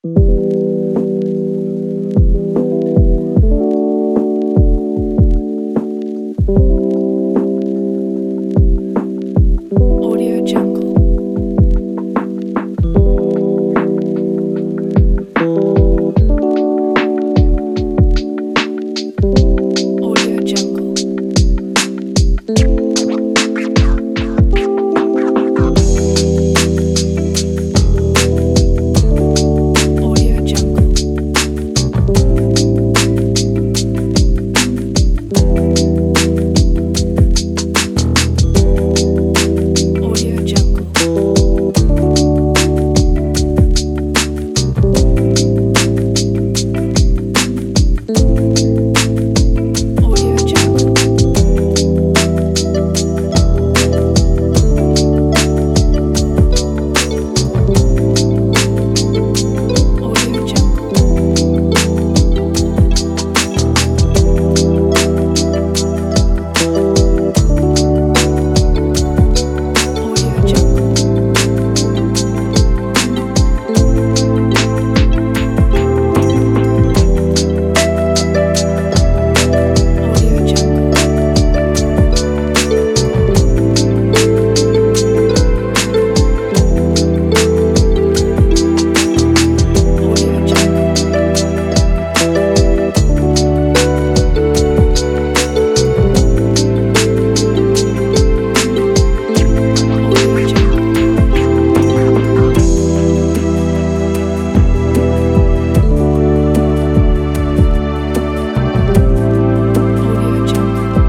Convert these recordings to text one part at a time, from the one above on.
Audio Jungle. Audio Jungle. Audio Jungle. Audio Jungle. Audio Jungle. Audio Jungle. Audio Jungle. Audio Jungle. Audio Jungle. Audio Jungle. Audio Jungle.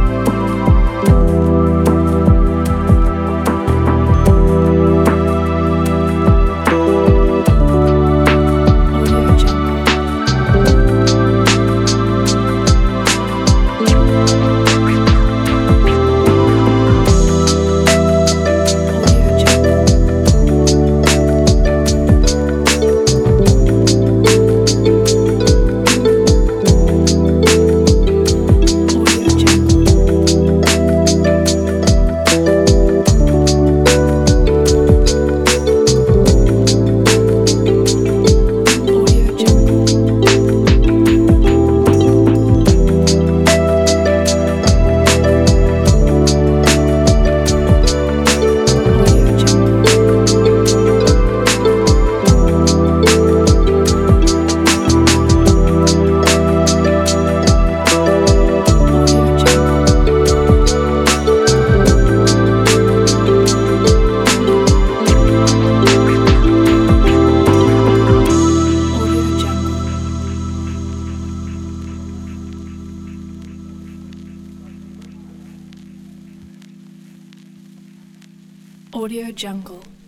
Audio Jungle. Audio Jungle. Audio Jungle. Audio Jungle. Audio Jungle. Audio Jungle. Audio Jungle. Audio Jungle.